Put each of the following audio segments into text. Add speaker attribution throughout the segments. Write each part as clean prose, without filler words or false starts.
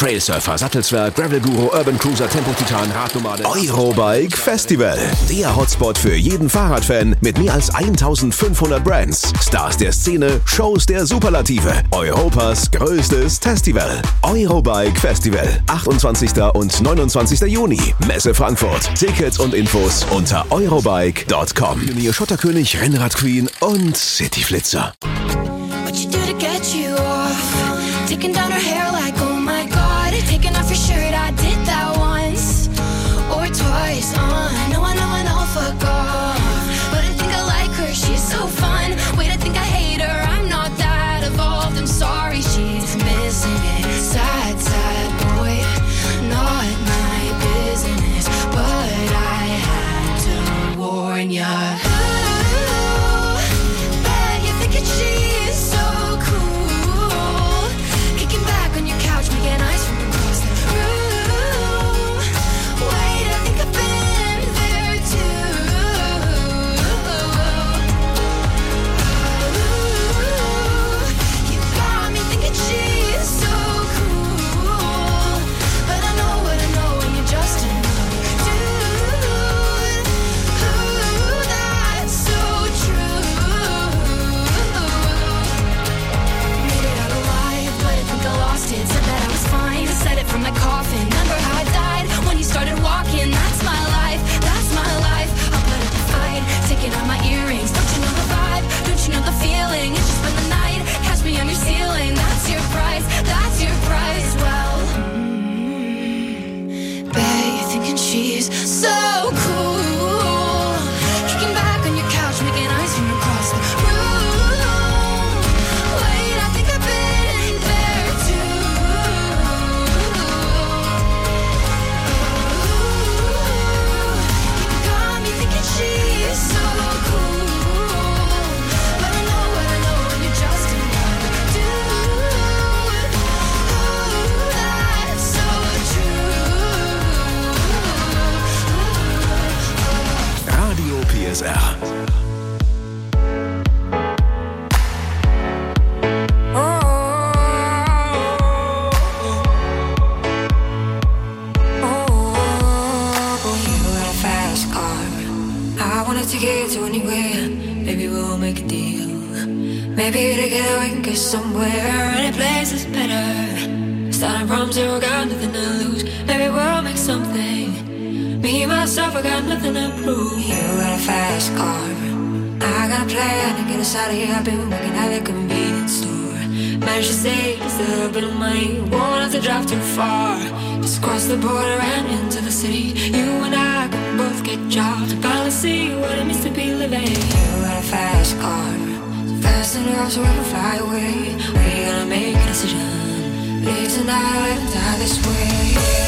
Speaker 1: Trailsurfer, Sattelzwerg, Gravel-Guru, Urban Cruiser, Tempo-Titan, Radnomade. Eurobike Festival. Der Hotspot für jeden Fahrradfan mit mehr als 1500 Brands. Stars der Szene, Shows der Superlative. Europas größtes Festival. Eurobike Festival. 28. und 29. Juni. Messe Frankfurt. Tickets und Infos unter eurobike.com. Pionier Schotterkönig, Rennrad-Queen und Cityflitzer.
Speaker 2: What you do to get you off? Taking down her hair like, oh my god. Taking off your shirt, I did that once or twice. I know, fuck off. But I think I like her, she's so fun. Wait, I think I hate her, I'm not that evolved. I'm sorry, she's missing it. Sad, sad boy, not my business. But I had to warn ya. From my coffin, remember how I died when you started walking. That's my life, I'll put up a fight, taking out my earrings. Don't you know the vibe? Don't you know the feeling? It's just spend the night, catch me on your ceiling. That's your price, well, bet you're thinking she's so cool, kicking back on your couch, making ice from across the room. Wait, I think I've been there too. She's so cool, but I know when you're just another dude. Oh, that's so true.
Speaker 1: Radio PSR.
Speaker 3: To get to anywhere, maybe we'll make a deal. Maybe together we can get somewhere. Any place is better. Starting from zero, got nothing to lose. Maybe we'll make something. Me, myself, I got nothing to prove. You got a fast car, I got a plan to get us out of here. I've been working at a convenience store. Managed to save just a little bit of money. Won't have to drive too far. Just cross the border and into the city. You and I can both get jobs and finally see what it means to be living. You got a fast car, so fast enough so we can fly away. We're gonna make a decision. Leave tonight and die this way.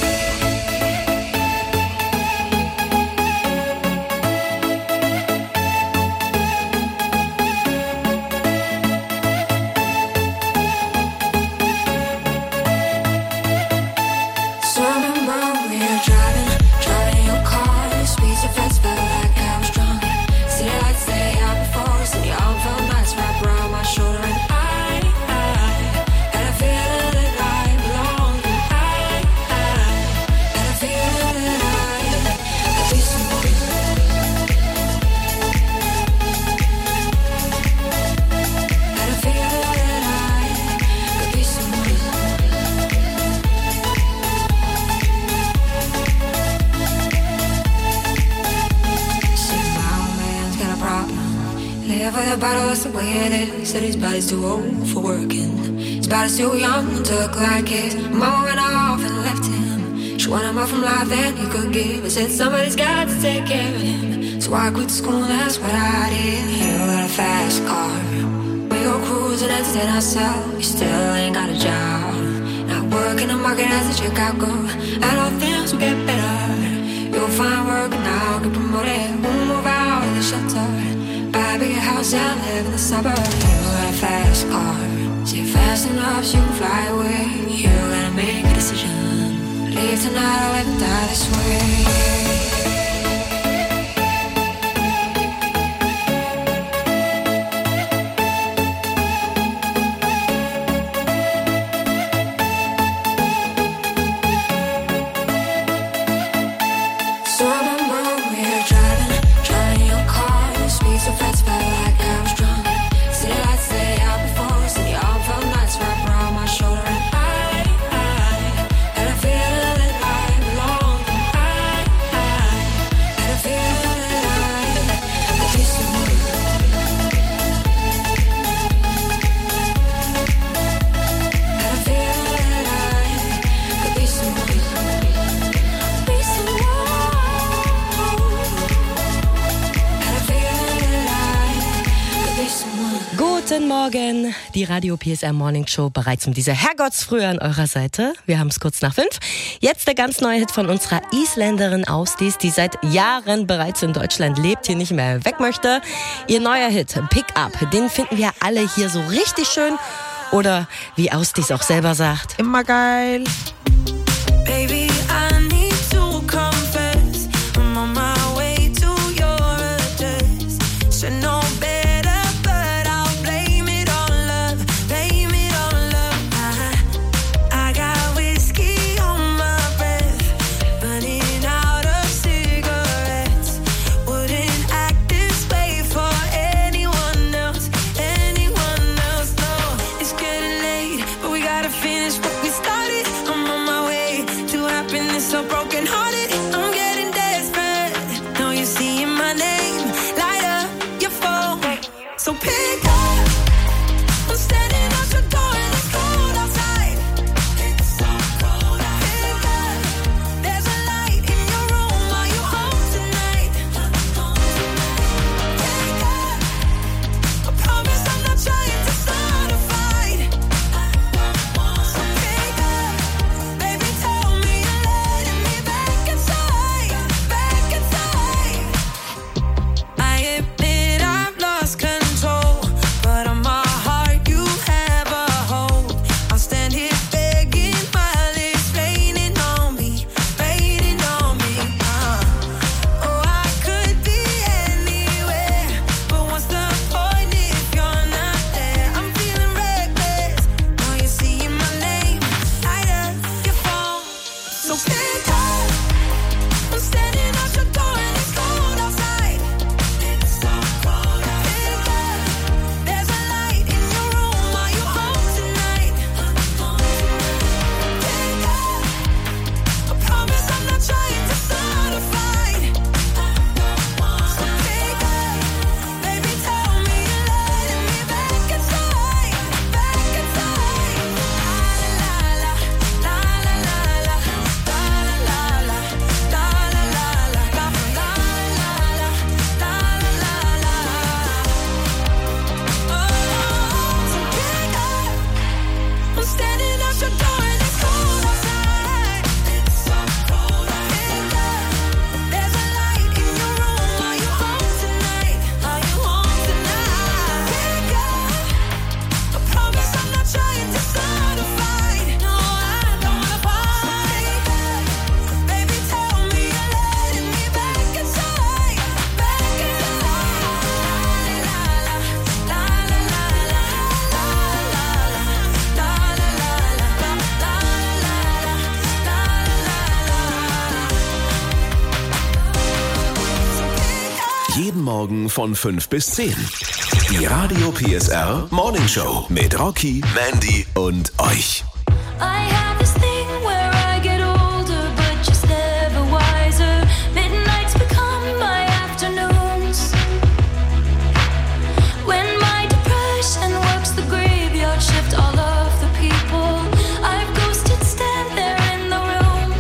Speaker 3: That's the way it is. Said his body's too old for working. His body's too young to look like his. Mama went off and left him. She wanted more from life than he could give. I said somebody's got to take care of him. So I quit school, that's what I did. You got a fast car, we go cruise and entertain ourselves. You still ain't got a job. Not working the market as a checkout girl. And all things will get better. You'll find work and I'll get promoted. We'll move out of the shelter, buy a bigger house and live in the suburbs. You got a fast car, say fast enough so you can fly away. You gotta make a decision. Leave tonight or let me die this way.
Speaker 4: Guten Morgen, die Radio PSR Morning Show bereits um diese Herrgottsfrühe an eurer Seite. Wir haben es kurz nach 5. Jetzt der ganz neue Hit von unserer Isländerin Ásdís, die seit Jahren bereits in Deutschland lebt, hier nicht mehr weg möchte. Ihr neuer Hit, Pick Up, den finden wir alle hier so richtig schön. Oder wie Ásdís auch selber sagt,
Speaker 5: immer geil.
Speaker 6: Baby, I need to confess, I'm on my way to your address. Should know better, but I'll blame it on love, blame it on love. I got whiskey on my breath, burning out of cigarettes. Wouldn't act this way for anyone else, no. It's getting late, but we gotta finish what we started. I'm on my way to happiness, so broken hearted. I'm getting desperate. Know you're seeing my name, light up your phone. So pick up. I'm standing at your door and it's cold outside. It's so cold outside. Pick up. There's a light in your room. Are you home tonight? Pick up. I promise I'm not trying to start a fight. So pick up. Baby, tell me you're letting me back inside. Back inside. I admit I've lost control, but on my heart you have a hold. I'll stand here begging while it's raining on me, raining on me. Oh, I could be anywhere, but what's the point if you're not there? I'm feeling reckless. Know you're seeing my name, light up your phone. So pick up. I'm standing at your door and it's cold outside. It's so cold outside. Pick up. There's a light in your room. Are you home tonight? Pick up. I promise I'm not trying to start a fight. So pick up. Baby, tell me you're letting me back inside. Back inside. La la la, la la la la, la la la la, la la la la, la la la la. Oh, so pick up. I'm standing at your door and it's cold outside. It's so cold outside. Pick up. There's a light in your room. Are you home tonight? Are you home tonight? Pick up. I promise I'm not trying to start a fight. No, I don't wanna fight. Pick up. Baby, tell me you're letting me back inside. Back inside. La la la, la la la la, la la la, la la la la, la la la.
Speaker 1: Jeden Morgen von 5 bis 10. Die Radio PSR Morning Show mit Rocky, Mandy und euch.
Speaker 2: I have this thing where I get older, but just never wiser. Midnights become my afternoons. When my depression works the graveyard shift, all of the people I've ghosted stand there in the room.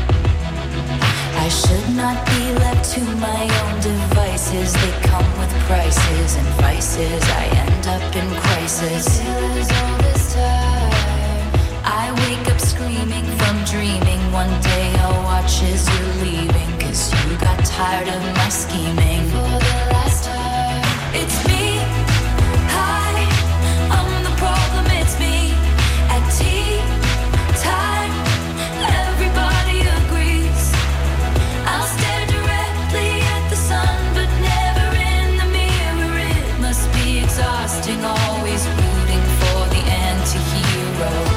Speaker 2: I should not be left to my own devices. They come with prices and vices. I end up in crisis. All this time I wake up screaming from dreaming. One day I'll watch as you're leaving, 'cause you got tired of my scheming. For the last time, it's me. Hi, I'm the problem, it's me. At tea time, everybody agrees. I'll stare directly at the sun, but never in the mirror. It must be exhausting, always rooting for the anti-hero.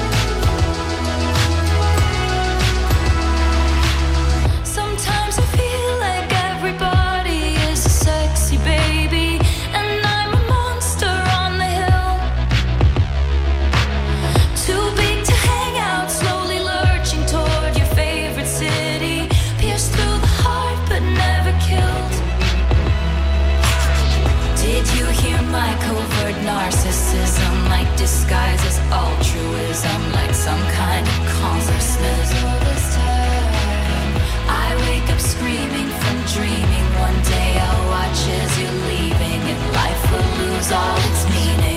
Speaker 2: Sometimes I feel like everybody is a sexy baby, and I'm a monster on the hill. Too big to hang out, slowly lurching toward your favorite city. Pierced through the heart, but never killed. Did you hear my covert narcissism? Like disguise as altruism, like some kind of consciousness. All this time I wake up screaming from dreaming. One day I'll watch as you're leaving, and life will lose all its meaning.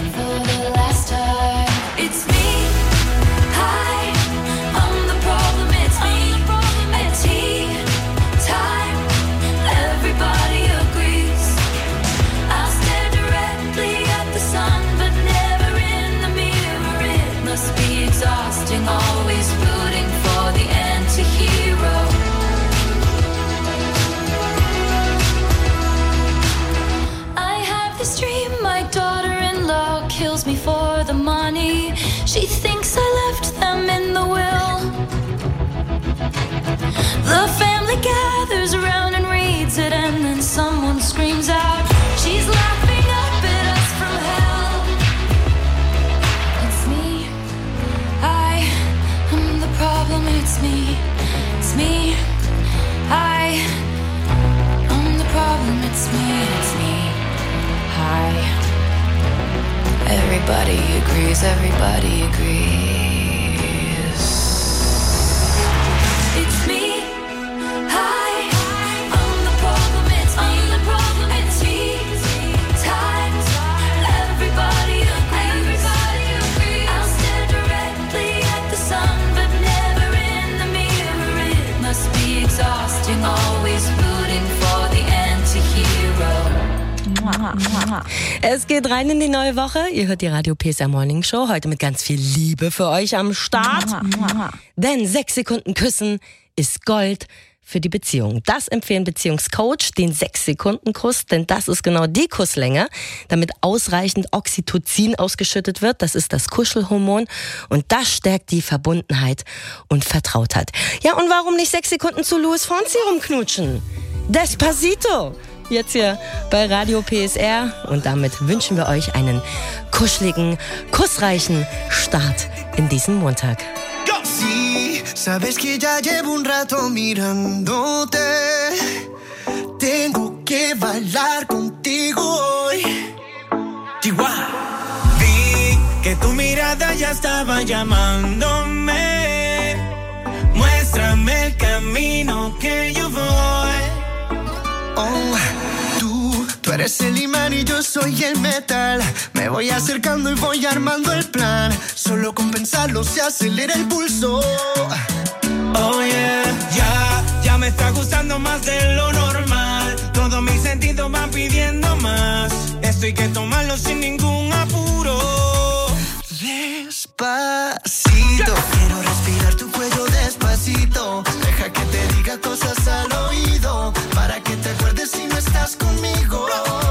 Speaker 2: She thinks I left them in the will. The family gathers around and reads it, and then someone screams out, she's laughing up at us from hell. It's me, I am the problem. It's me, I am the problem. It's me, I. Everybody agrees, It's me, I am the problem. It's me, times. Everybody agrees. I'll stare directly at the sun, but never in the mirror. It must be exhausting, always rooting for the anti-hero.
Speaker 4: Es geht rein in die neue Woche. Ihr hört die Radio PSR Morning Show. Heute mit ganz viel Liebe für euch am Start. Denn 6 Sekunden küssen ist Gold für die Beziehung. Das empfehlen Beziehungscoach, den 6-Sekunden-Kuss, denn das ist genau die Kusslänge, damit ausreichend Oxytocin ausgeschüttet wird. Das ist das Kuschelhormon und das stärkt die Verbundenheit und Vertrautheit. Ja, und warum nicht 6 Sekunden zu Luis Fonsi rumknutschen? Despacito! Jetzt hier bei Radio PSR und damit wünschen wir euch einen kuscheligen, kussreichen Start in diesen Montag.
Speaker 5: Sí, sabes que ya llevo un rato mirándote. Tengo que bailar contigo hoy.
Speaker 6: Chihuahua. Vi que tu mirada ya estaba llamándome. Muéstrame el camino que yo voy.
Speaker 5: Oh, tú eres el imán y yo soy el metal. Me voy acercando y voy armando el plan. Solo con pensarlo se acelera el pulso.
Speaker 6: Oh yeah, ya me está gustando más de lo normal. Todos mis sentidos van pidiendo más. Esto hay que tomarlo sin ningún apuro.
Speaker 5: Despacito, quiero respirar tu cuello despacito. Deja que te diga cosas al oído, para que te acuerdes si no estás conmigo.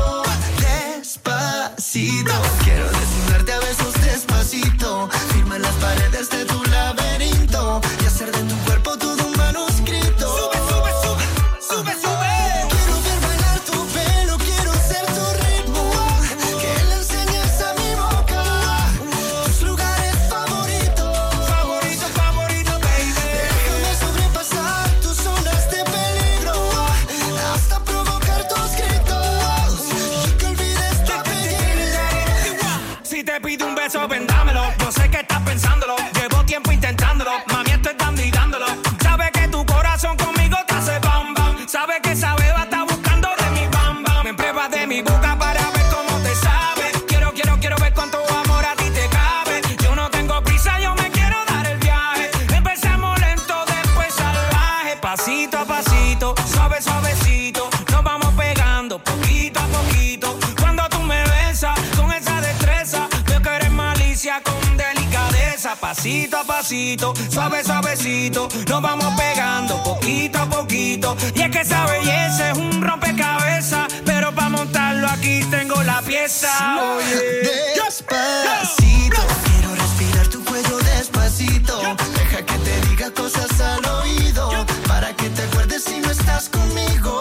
Speaker 5: Despacito, quiero desnudarte a besos despacito. Firma las paredes de tu laberinto y hacer de tu cuerpo todo un manuscrito.
Speaker 6: Sube, sube, sube, sube, sube.
Speaker 5: Quiero ver bailar tu pelo, quiero ser tu ritmo. Que le enseñes a mi boca tus lugares favoritos.
Speaker 6: Favorito, favorito, baby.
Speaker 5: Déjame sobrepasar tus zonas de peligro hasta provocar tus gritos y que olvides tu apellido.
Speaker 6: Si te pido un beso, vendámelo. Yo sé que estás pensándolo. Llevo tiempo intentándolo. Mami, estoy dando y dándolo. Sabe que tu corazón conmigo te hace bam bam. Sabe que esa beba está buscando de mi bam bam. Me pruebas de mi boca para ver cómo te sabe. Quiero ver cuánto amor a ti te cabe. Yo no tengo prisa, yo me quiero dar el viaje. Empezamos lento, después salvaje. Pasito a pasito, suave, suavecito. Nos vamos pegando poquito a poquito. Cuando tú me besas con esa destreza, veo que eres malicia con delicadeza. Pasito a pasito, suave, suavecito. Nos vamos pegando poquito a poquito. Y es que esa belleza es un rompecabezas, pero para montarlo aquí tengo la pieza. Oye.
Speaker 5: Despacito, quiero respirar tu cuello despacito. Deja que te diga cosas al oído, para que te acuerdes si no estás conmigo.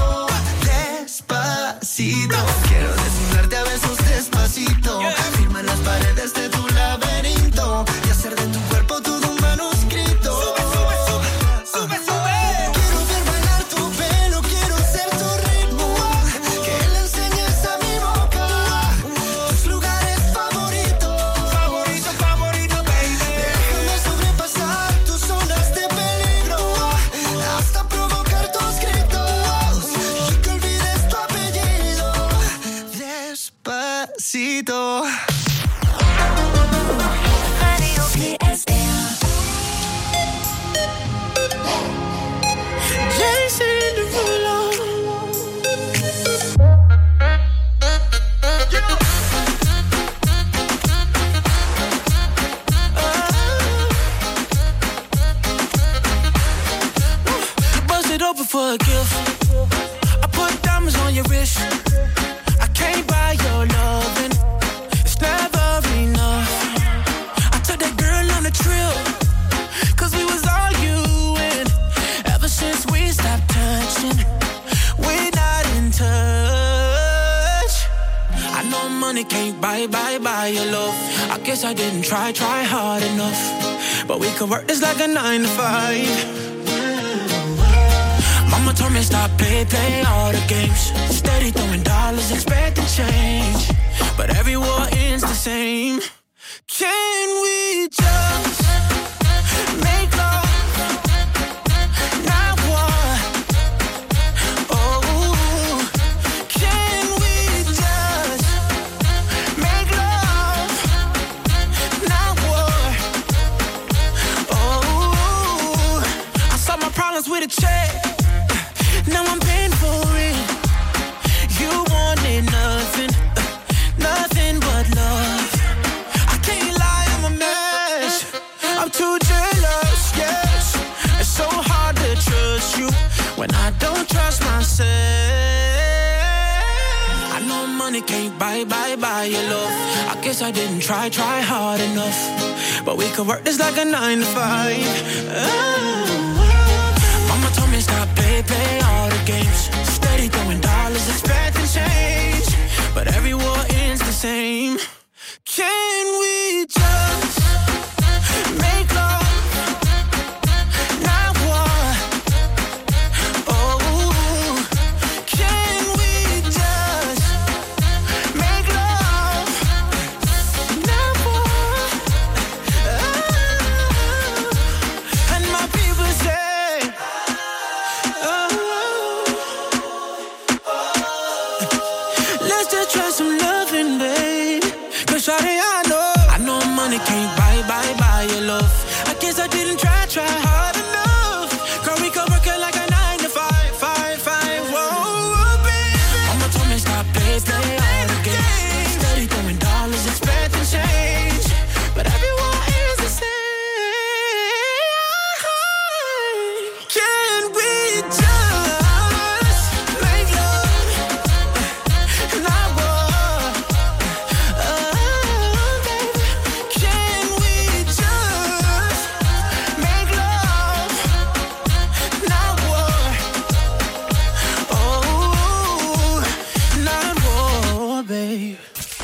Speaker 5: Despacito, quiero desnudarte a besos despacito. Firma las paredes de tu laberinto y hacer de tu cuerpo todo un manuscrito.
Speaker 6: Sube, sube, sube, sube.
Speaker 5: Quiero ver bailar tu pelo, quiero ser tu ritmo. Que le enseñes a mi boca tus lugares favoritos.
Speaker 6: Favorito, favorito, baby.
Speaker 5: Déjame sobrepasar tus zonas de peligro hasta provocar tus gritos y que olvides tu apellido. Despacito.
Speaker 2: Radio PSR.
Speaker 5: Jason Derulo.
Speaker 6: Bust it open for a gift. I put diamonds on your wrist. I can't buy your loving. It's never enough. I took
Speaker 7: money can't buy your love. I guess I didn't try hard enough. But we could work this like a 9 to 5. Mama told me stop play all the games. Steady throwing dollars, expecting change. But every war ends the same. Can we just make love, not war? Oh, can we just make love, not war? Oh, I solved my problems with a check. Now I'm paying for it. You wanted nothing, nothing but love. I can't lie, I'm a mess. I'm too jealous, yes. It's so hard to trust you when I don't trust myself. I know money can't buy your love. I guess I didn't try hard enough. But we could work this like a 9 to 5. Mama told me stop play all the games. Steady throwing dollars, expecting change. But every war ends the same. Can we just make love, not war? Oh, can we just make love, not war? Oh, and my people say, let's just try some loving, babe. Cause shawty, I know money can't buy your love. I guess I didn't try hard enough. Girl, we could work it like a 9 to 5. Whoa, baby. Mama told me stop play all the games. Steady throwing dollars, expecting change. But everyone is the same. Can we just make love, not war? Can we just make love, not war? Oh, not war, babe.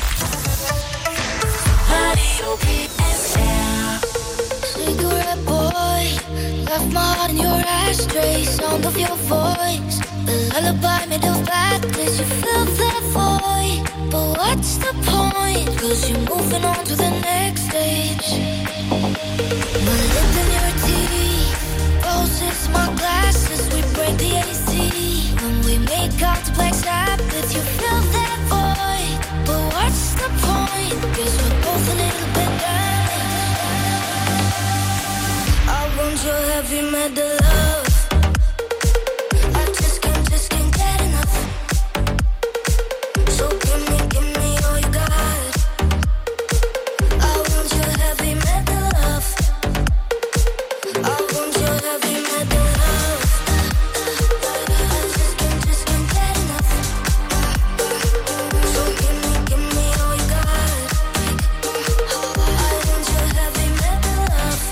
Speaker 2: Cigarette boy, left my heart in your ashtray. Sound of your voice, the lullaby made of blackness. You fill that void, but what's the point? Cause you're moving on to the next stage. My lip in your teeth, roses, my glasses. We break the AC when we make out to Black Sabbath. You fill that void, but what's the point? Cause we're both a little bit damaged. I want your heavy metal love. I just can't get enough. So give me all you got. I want your heavy metal love. I want your heavy metal love. I just can't get enough. So give me all you got. I want your heavy metal love.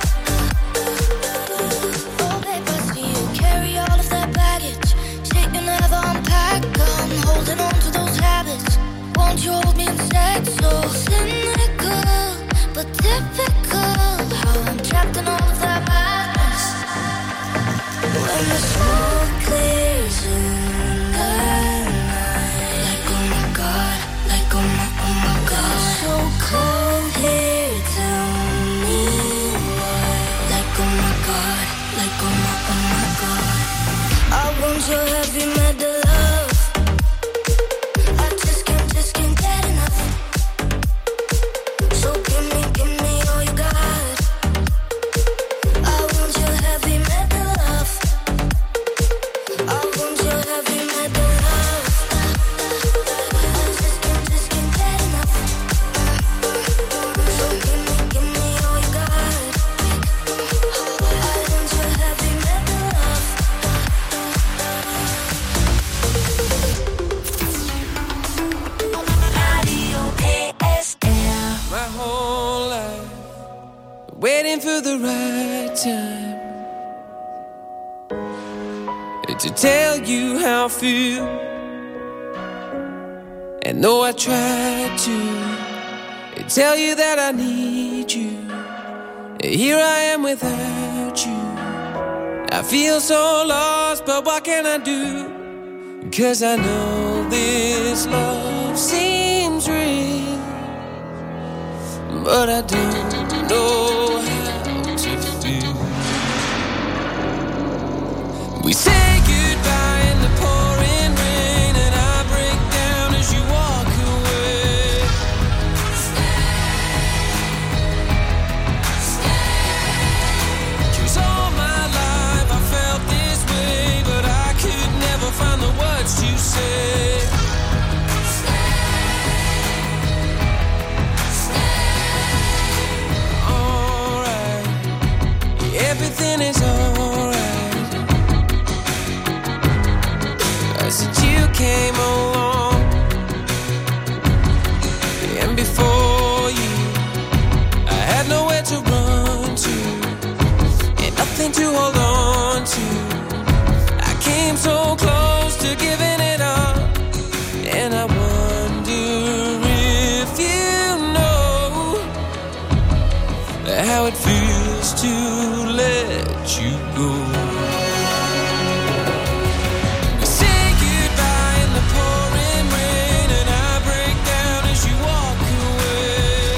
Speaker 2: Oh, babe, I see you carry all of that baggage. Shit you never unpack. I'm holding on to those habits. Won't you hold me instead? So cynical, but typical. How I'm trapped in all of that madness. When the smoke clears in the night, like oh my god, like oh my god. So cold here, tell me why. Like oh my god, like oh my god. I want your heavy metal love. I just can't get enough. So give me all you got. I want your heavy metal love. I want your heavy metal love. I just can't get enough. So give me all you got. I want your heavy metal love.
Speaker 8: My whole life waiting for the right time to tell you how I feel. And though I tried to tell you that I need you, here I am without you. I feel so lost, but what can I do? 'Cause I know this love seems real, but I don't know how to feel. We say goodbye in the pouring rain, and I break down as you walk away. Cause all my life I felt this way, but I could never find the words to say. Alright, everything is alright. I said you came along, and before you I had nowhere to run to, and nothing to hold on to. I came so close to giving it up, and I wonder if you know how it feels to let you go. We say goodbye in the pouring rain, and I break down as you walk away.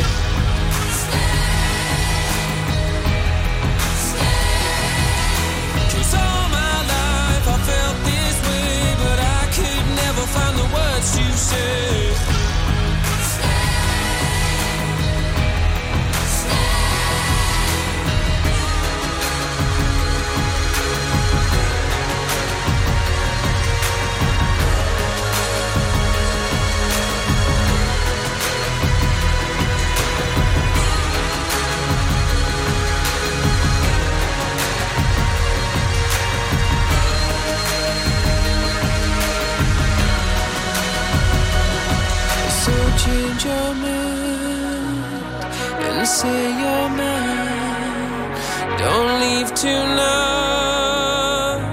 Speaker 8: Cause all my life I felt this way, but I could never find the words to say. So change your mind and say you're mine. Don't leave tonight.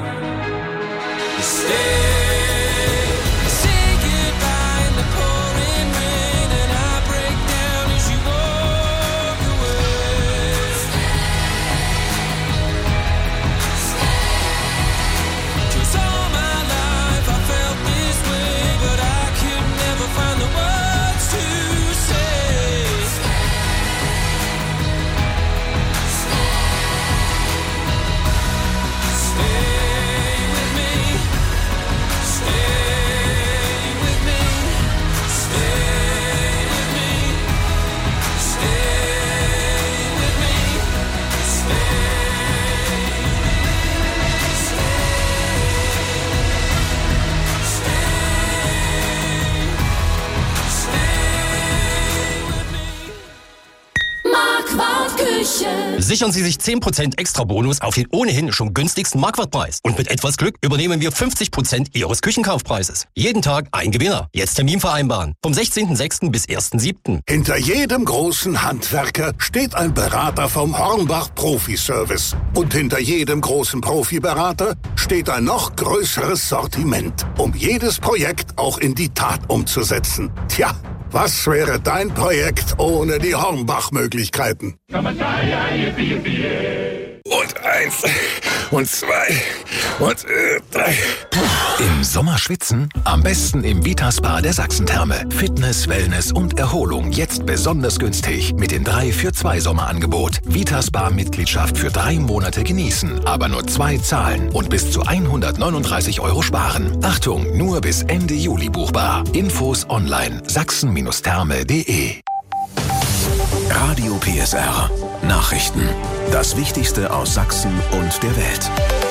Speaker 8: Say goodbye in the pouring rain, and I break down as you walk away. Cause all my life I felt this way, but I could never find the words to say. Stay with me. Stay with me. Stay with me. Stay with me.
Speaker 2: Marquardt Küche.
Speaker 9: Sichern Sie sich 10% extra Bonus auf den ohnehin schon günstigsten Marquardt-Preis. Und mit etwas Glück übernehmen wir 50% Ihres Küchenkaufpreises. Jeden Tag ein Gewinner. Jetzt Termin vereinbaren. Vom 16.06. bis 1.07.
Speaker 10: Hinter jedem großen Handwerker steht ein Berater vom Hornbach Profi-Service. Und hinter jedem großen Profiberater steht ein noch größeres Sortiment, um jedes Projekt auch in die Tat umzusetzen. Tja, was wäre dein Projekt ohne die Hornbach-Möglichkeiten?
Speaker 11: Und 1 und 2 und 3.
Speaker 1: Im Sommer schwitzen? Am besten im Vitaspa der Sachsentherme. Fitness, Wellness und Erholung jetzt besonders günstig mit dem 3-für-2 Sommerangebot. Vitaspa-Mitgliedschaft für 3 Monate genießen, aber nur 2 zahlen und bis zu 139 € sparen. Achtung, nur bis Ende Juli buchbar. Infos online sachsen-therme.de. Radio PSR. Nachrichten. Das Wichtigste aus Sachsen und der Welt.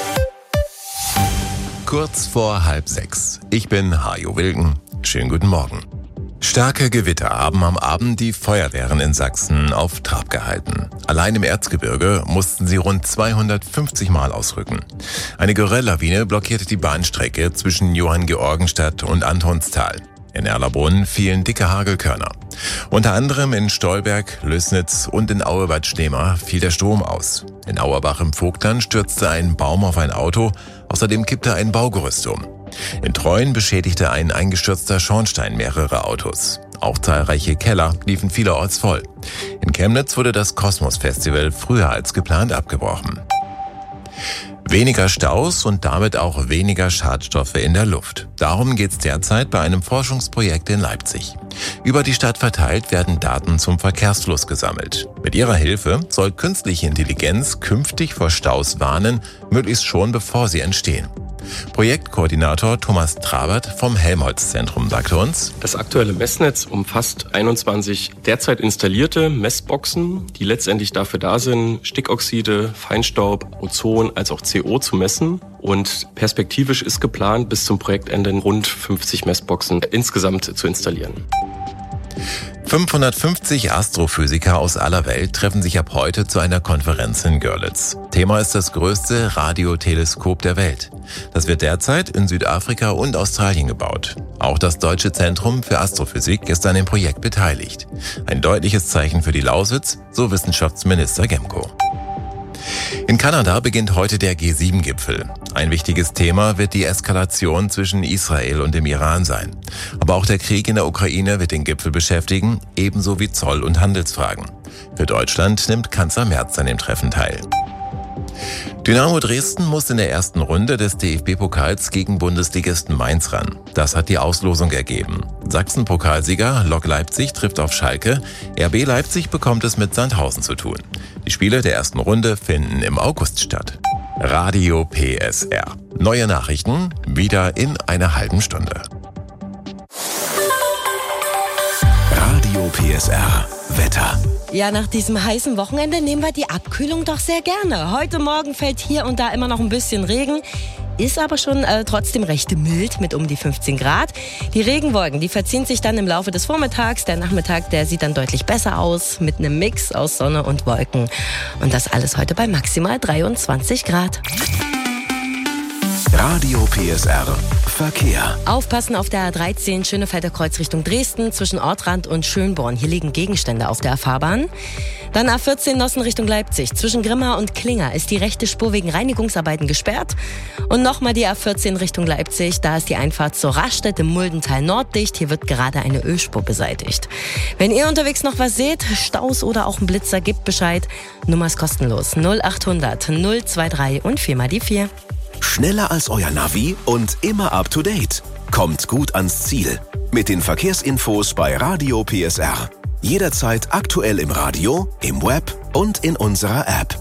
Speaker 12: Kurz vor 5:30. Ich bin Hajo Wilken. Schönen guten Morgen. Starke Gewitter haben am Abend die Feuerwehren in Sachsen auf Trab gehalten. Allein im Erzgebirge mussten sie rund 250 Mal ausrücken. Eine Gerölllawine blockierte die Bahnstrecke zwischen Johanngeorgenstadt und Antonstal. In Erlabrunn fielen dicke Hagelkörner. Unter anderem in Stolberg, Lößnitz und in Aue-Bad Stehma fiel der Strom aus. In Auerbach im Vogtland stürzte ein Baum auf ein Auto, außerdem kippte ein Baugerüst um. In Treuen beschädigte ein eingestürzter Schornstein mehrere Autos. Auch zahlreiche Keller liefen vielerorts voll. In Chemnitz wurde das Kosmos-Festival früher als geplant abgebrochen. Weniger Staus und damit auch weniger Schadstoffe in der Luft. Darum geht's derzeit bei einem Forschungsprojekt in Leipzig. Über die Stadt verteilt werden Daten zum Verkehrsfluss gesammelt. Mit ihrer Hilfe soll künstliche Intelligenz künftig vor Staus warnen, möglichst schon bevor sie entstehen. Projektkoordinator Thomas Trabert vom Helmholtz-Zentrum sagte uns:
Speaker 13: Das aktuelle Messnetz umfasst 21 derzeit installierte Messboxen, die letztendlich dafür da sind, Stickoxide, Feinstaub, Ozon als auch CO zu messen. Und perspektivisch ist geplant, bis zum Projektende rund 50 Messboxen insgesamt zu installieren.
Speaker 12: 550 Astrophysiker aus aller Welt treffen sich ab heute zu einer Konferenz in Görlitz. Thema ist das größte Radioteleskop der Welt. Das wird derzeit in Südafrika und Australien gebaut. Auch das Deutsche Zentrum für Astrophysik ist an dem Projekt beteiligt. Ein deutliches Zeichen für die Lausitz, so Wissenschaftsminister Gemko. In Kanada beginnt heute der G7-Gipfel. Ein wichtiges Thema wird die Eskalation zwischen Israel und dem Iran sein. Aber auch der Krieg in der Ukraine wird den Gipfel beschäftigen, ebenso wie Zoll- und Handelsfragen. Für Deutschland nimmt Kanzler Merz an dem Treffen teil. Dynamo Dresden muss in der ersten Runde des DFB-Pokals gegen Bundesligisten Mainz ran. Das hat die Auslosung ergeben. Sachsen-Pokalsieger Lok Leipzig trifft auf Schalke. RB Leipzig bekommt es mit Sandhausen zu tun. Die Spiele der ersten Runde finden im August statt. Radio PSR. Neue Nachrichten wieder in einer halben Stunde.
Speaker 1: Radio PSR Wetter.
Speaker 4: Ja, nach diesem heißen Wochenende nehmen wir die Abkühlung doch sehr gerne. Heute Morgen fällt hier und da immer noch ein bisschen Regen. Ist aber schon trotzdem recht mild mit um die 15 Grad. Die Regenwolken, die verziehen sich dann im Laufe des Vormittags. Der Nachmittag, der sieht dann deutlich besser aus mit einem Mix aus Sonne und Wolken. Und das alles heute bei maximal 23 Grad.
Speaker 1: Radio PSR Verkehr.
Speaker 4: Aufpassen auf der A13 Schönefelder Kreuz Richtung Dresden zwischen Ortrand und Schönborn. Hier liegen Gegenstände auf der Fahrbahn. Dann A14 Nossen Richtung Leipzig. Zwischen Grimma und Klinger ist die rechte Spur wegen Reinigungsarbeiten gesperrt. Und nochmal die A14 Richtung Leipzig. Da ist die Einfahrt zur Rastatt im Muldental Nord dicht. Hier wird gerade eine Ölspur beseitigt. Wenn ihr unterwegs noch was seht, Staus oder auch ein Blitzer, gebt Bescheid. Nummer ist kostenlos. 0800 023 und 4 mal die 4.
Speaker 1: Schneller als euer Navi und immer up to date. Kommt gut ans Ziel. Mit den Verkehrsinfos bei Radio PSR. Jederzeit aktuell im Radio, im Web und in unserer App.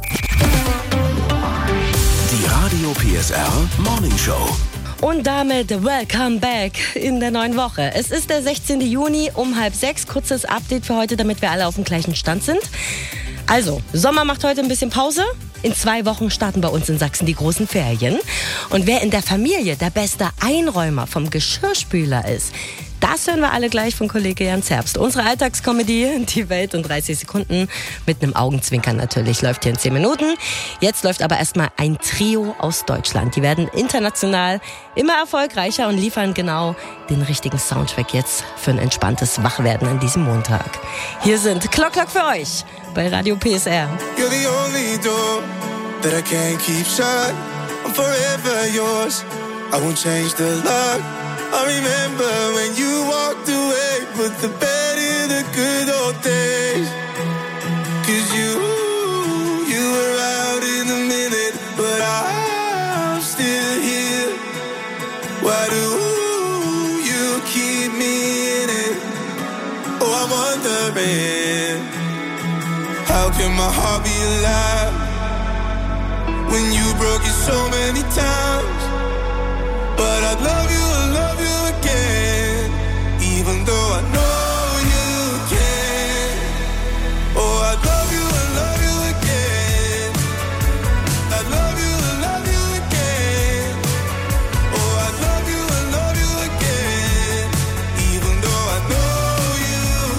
Speaker 1: Die Radio PSR Morning Show.
Speaker 4: Und damit welcome back in der neuen Woche. Es ist der 16. Juni um 5:30. Kurzes Update für heute, damit wir alle auf dem gleichen Stand sind. Also, Sommer macht heute ein bisschen Pause. In 2 Wochen starten bei uns in Sachsen die großen Ferien. Und wer in der Familie der beste Einräumer vom Geschirrspüler ist, das hören wir alle gleich von Kollege Jan Zerbst. Unsere Alltagskomödie, die Welt in 30 Sekunden, mit einem Augenzwinkern natürlich, läuft hier in 10 Minuten. Jetzt läuft aber erstmal ein Trio aus Deutschland. Die werden international immer erfolgreicher und liefern genau den richtigen Soundtrack jetzt für ein entspanntes Wachwerden an diesem Montag. Hier sind Clock Clock für euch bei Radio PSR.
Speaker 7: You're the only door that I can't keep shut. I'm forever yours. I won't change the lock. I remember when you walked away, put the bed in the good old days. 'Cause you were out in a minute, but I'm still here. Why do you keep me in it? Oh, I'm wondering, how can my heart be alive when you broke it so many times? But I'd love you again, even though I know you can. Oh, I'd love you again. I'd love you again. Oh, I'd love you again, even though I know you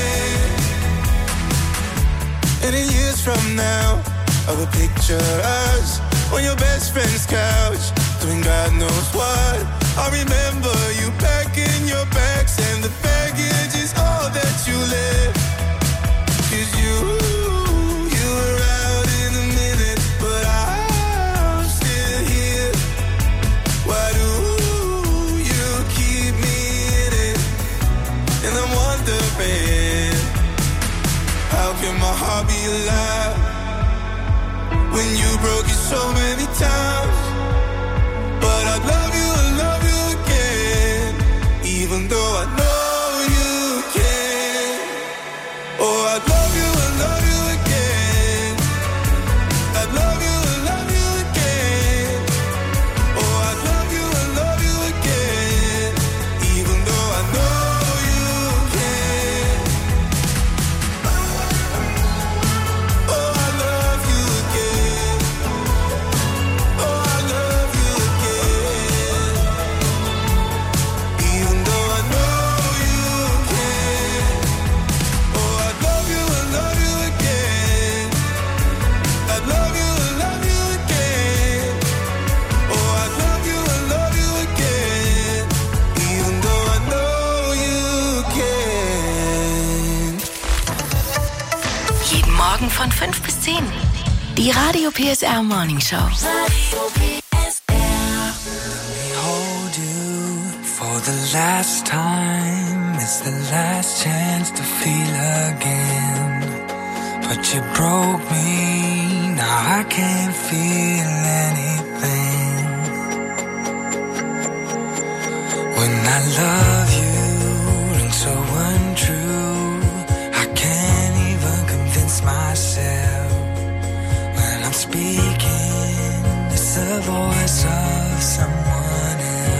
Speaker 7: can. And in years from now, I will picture us on your best friend's couch, doing God knows what. I remember you packing your bags, and the baggage is all that you left. 'Cause you were out in a minute, but I'm still here. Why do love when you broke it so many times. But I'd love you again, even though I know you can. Oh, I'd love you again. I'd love you again. Oh, I'd love you again, even though I know you can. Oh, I love you again. Oh, I love you again, even though I know you can. Oh, I'd love you again. I'd love you again. Oh, I'd love you again, even though I know you can.
Speaker 14: Jeden Morgen von 5 bis 10. Die Radio PSR Morning Show.
Speaker 7: Hold you for the last time. It's the last chance to feel again. But you broke me, now I can't feel anything. When I love you and so untrue, I can't even convince myself. When I'm speaking, it's the voice of someone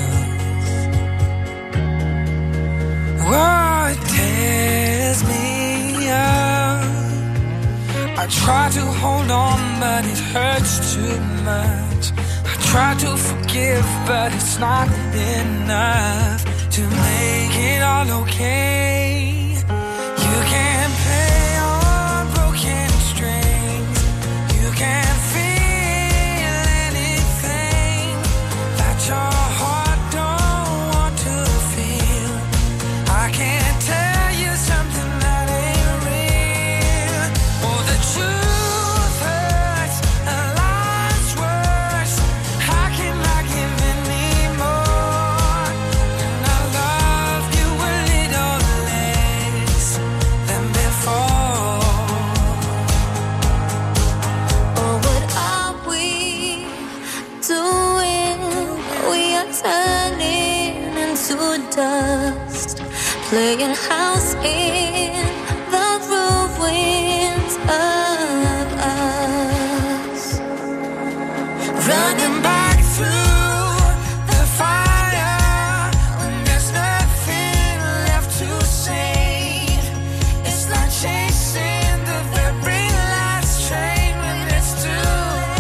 Speaker 7: else. Oh, it tears me up. I try to hold on, but it hurts too much. I try to forgive, but it's not enough to make it all okay. You can't play on broken strings. You can't feel anything that your heart don't want to feel. I can't tell you something that ain't real. Oh, the truth hurts and life's worse. How can I give any more? And I love you a little less than before.
Speaker 2: Oh, what are we doing? We are turning into dust, playing house in the ruins of us.
Speaker 7: Running back through the fire when there's nothing left to say. It's like chasing the very last train when it's too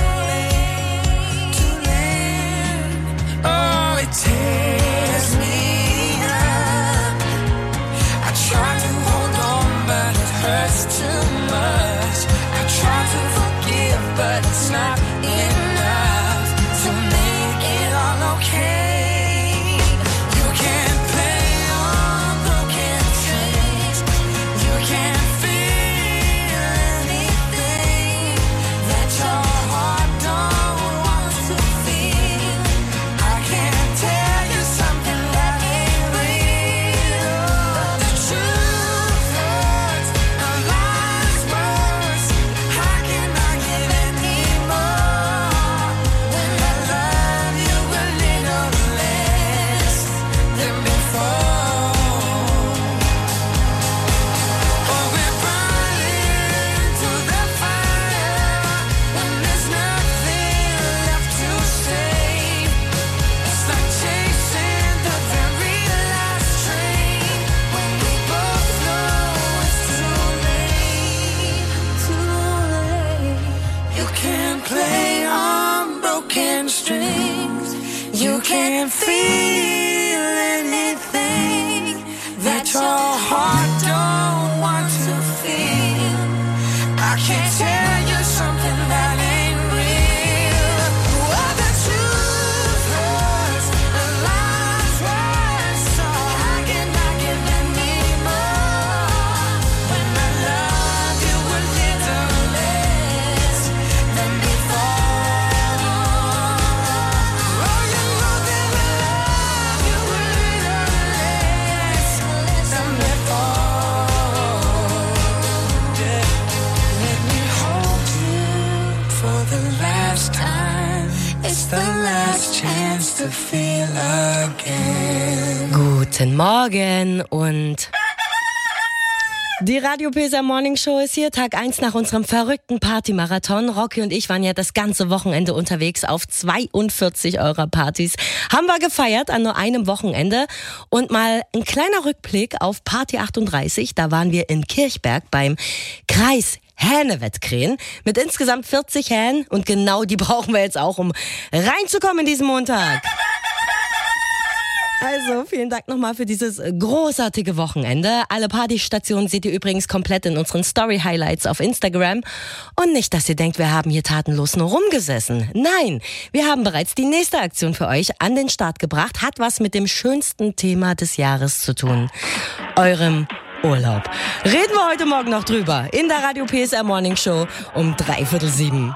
Speaker 7: late. Oh, it tears me up. I try to hold on, but it hurts too much. I try to forgive, but it's not enough to make it all okay. You can't play on broken strings. You can't feel anything that your heart don't want to feel. I can't tell you something that ain't real. The truth hurts and life's worse. How can I give any more when I love you a little less than before? Oh, we're burning through the fire when there's nothing left to save. It's like chasing the very last train when we both know it's too late. You can't play on broken strings. You can't feel anything that your heart don't want to feel. I can't tell you something that ain't real. Oh, the truth hurts and life's worse. So how can I give any more when I love you a little less than before? Oh, you know that I love you a little less than before. Yeah. Let me
Speaker 4: Guten Morgen und die Radio PSR Morning Show ist hier, Tag 1 nach unserem verrückten Partymarathon. Rocky und ich waren ja das ganze Wochenende unterwegs auf 42 eurer Partys. Haben wir gefeiert an nur einem Wochenende. Und mal ein kleiner Rückblick auf Party 38. Da waren wir in Kirchberg beim Kreis Hähne-Wettkrähen mit insgesamt 40 Hähnen. Und genau die brauchen wir jetzt auch, um reinzukommen in diesen Montag. Also, vielen Dank nochmal für dieses großartige Wochenende. Alle Partystationen seht ihr übrigens komplett in unseren Story-Highlights auf Instagram. Und nicht, dass ihr denkt, wir haben hier tatenlos nur rumgesessen. Nein, wir haben bereits die nächste Aktion für euch an den Start gebracht. Hat was mit dem schönsten Thema des Jahres zu tun. Eurem Urlaub. Reden wir heute Morgen noch drüber in der Radio PSR Morning Show um 6:45.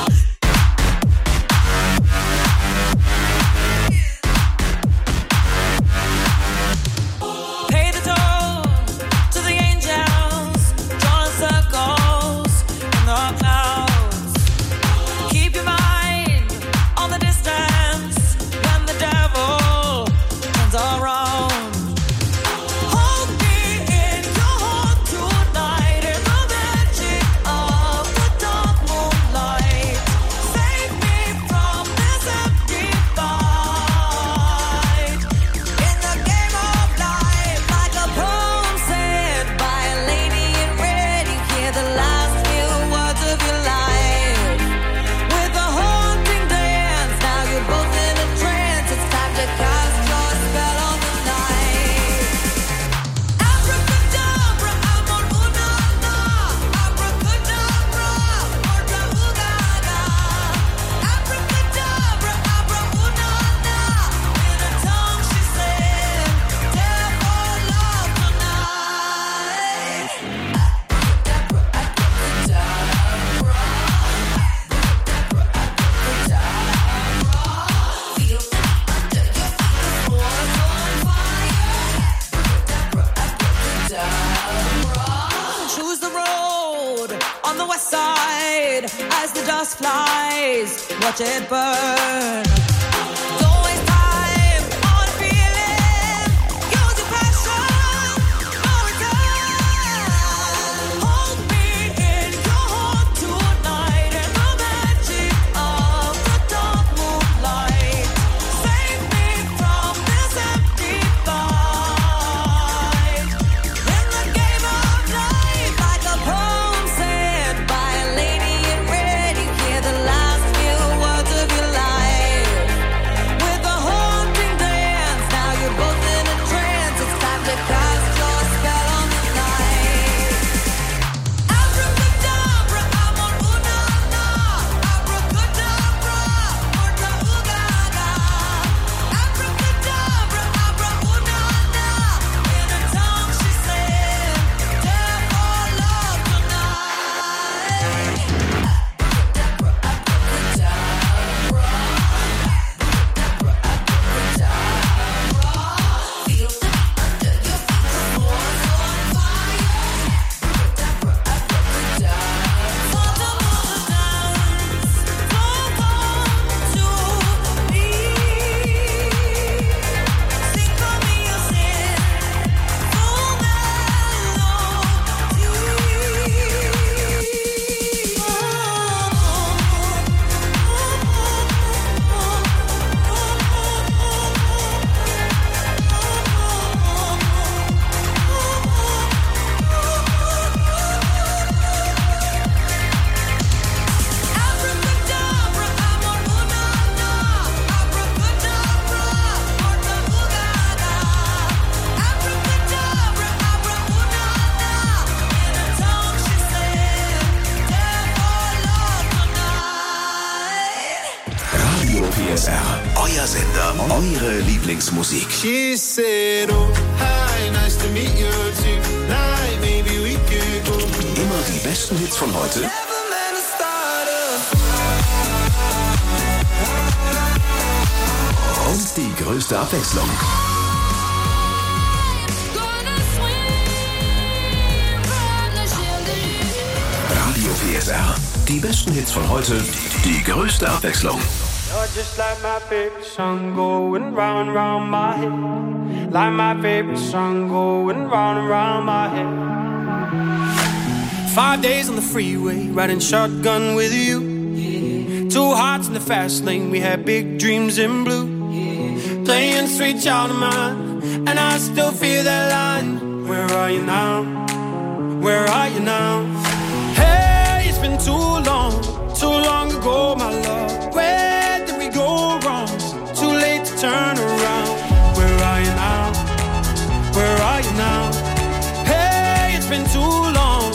Speaker 6: Watch it burn.
Speaker 1: Euer Sender, eure Lieblingsmusik.
Speaker 5: She said, oh, hi, nice to meet you tonight. Maybe we could go.
Speaker 1: Immer die besten Hits von heute. Und die größte Abwechslung. Radio PSR. Die besten Hits von heute. Die größte Abwechslung.
Speaker 15: You're just like my favorite song going round, round my head. like my favorite song going round and round my head. 5 days on the freeway, riding shotgun with you. Two hearts in the fast lane, we had big dreams in blue. Playing Sweet Child of Mine, and I still feel that line. Where are you now? Where are you now? Hey, it's been too long ago, my love. Where did we go wrong? Too late to turn around. Where are you now? Where are you now? Hey, it's been too long.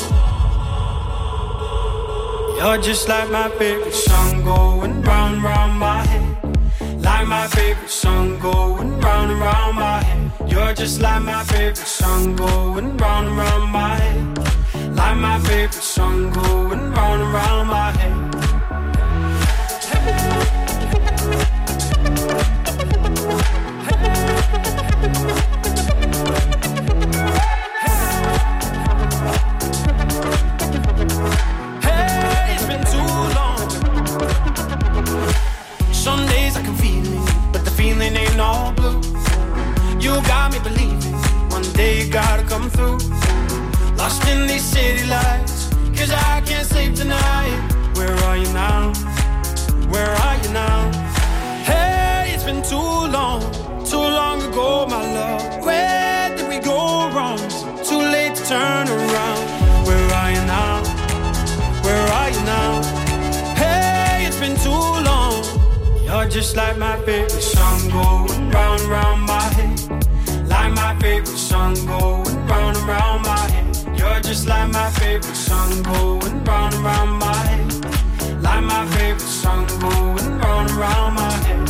Speaker 15: You're just like my favorite song going round and round my head. Like my favorite song going round and round my head. You're just like my favorite song going round and round my head. Like my favorite song going round and round my head. Hey, it's been too long. Some days I can feel it, but the feeling ain't all blue. You got me believing one day you gotta come through. Lost in these city lights, 'cause I can't sleep tonight. Where are you now? Where are you now? Hey, it's been too long ago, my love. Where did we go wrong? Too late to turn around. Where are you now? Where are you now? Hey, it's been too long. You're just like my favorite song going round and round my head. Like my favorite song going round and round my head. You're just like my favorite song going round and round my head. Like my favorite song going round and round my head.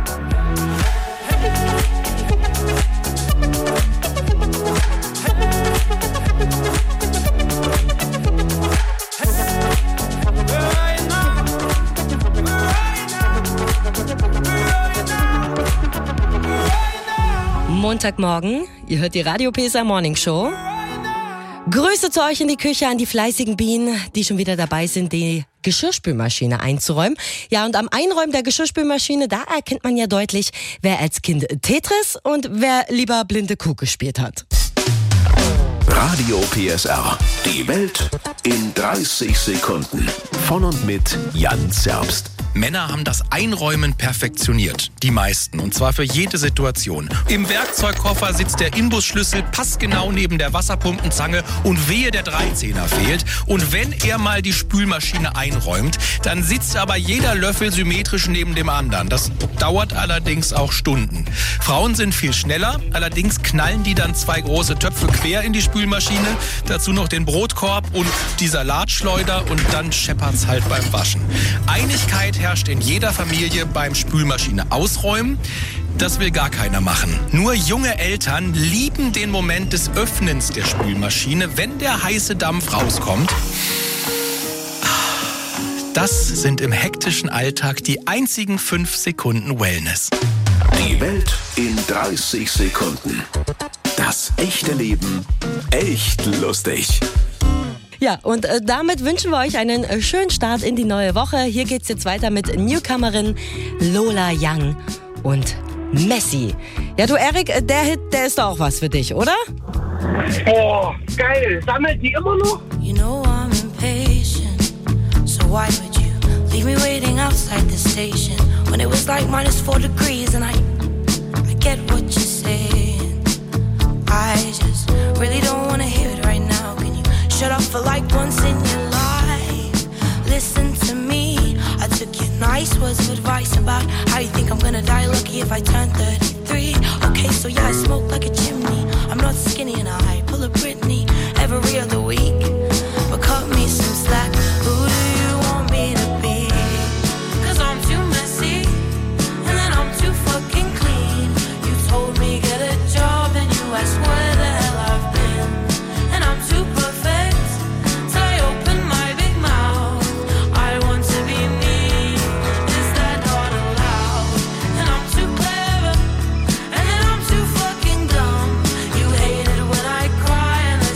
Speaker 4: Montagmorgen, ihr hört die Radio PSR Morning Show. Grüße zu euch in die Küche an die fleißigen Bienen, die schon wieder dabei sind, die Geschirrspülmaschine einzuräumen. Ja, und am Einräumen der Geschirrspülmaschine, da erkennt man ja deutlich, wer als Kind Tetris und wer lieber blinde Kuh gespielt hat.
Speaker 1: Radio PSR. Die Welt in 30 Sekunden. Von und mit Jan Zerbst.
Speaker 16: Männer haben das Einräumen perfektioniert. Die meisten. Und zwar für jede Situation. Im Werkzeugkoffer sitzt der Imbusschlüssel passgenau neben der Wasserpumpenzange und wehe, der 13er fehlt. Und wenn er mal die Spülmaschine einräumt, dann sitzt aber jeder Löffel symmetrisch neben dem anderen. Das dauert allerdings auch Stunden. Frauen sind viel schneller. Allerdings knallen die dann 2 große Töpfe quer in die Spülmaschine. Dazu noch den Brotkorb und die Salatschleuder und dann scheppert's halt beim Waschen. Einigkeit herrscht in jeder Familie beim Spülmaschine ausräumen. Das will gar keiner machen. Nur junge Eltern lieben den Moment des Öffnens der Spülmaschine, wenn der heiße Dampf rauskommt. Das sind im hektischen Alltag die einzigen 5 Sekunden Wellness.
Speaker 1: Die Welt in 30 Sekunden. Das echte Leben echt lustig.
Speaker 4: Ja, und damit wünschen wir euch einen schönen Start in die neue Woche. Hier geht's jetzt weiter mit Newcomerin Lola Young und Messi. Ja, du Erik, der Hit, der ist doch auch was für dich, oder?
Speaker 17: Oh, geil. Sammelt die immer noch?
Speaker 18: You know I'm impatient, so why would you leave me waiting outside the station when it was like -4 degrees and I get what you're saying. I just really don't wanna hear it right now. Can you shut up for like once in your life? Listen to me. I took your nice words of advice about how you think I'm gonna die lucky if I turn 33. Okay, so yeah, I smoke like a chimney. I'm not skinny and I pull a Britney every other week. But cut me some slack. Who do you want me to be? 'Cause I'm too messy and then I'm too fucking clean. You told me get a job and you asked where the hell I've been. And I'm too perfect, so I open my big mouth. I want to be me, is that not allowed? And I'm too clever, and then I'm too fucking dumb. You hate it when I cry and then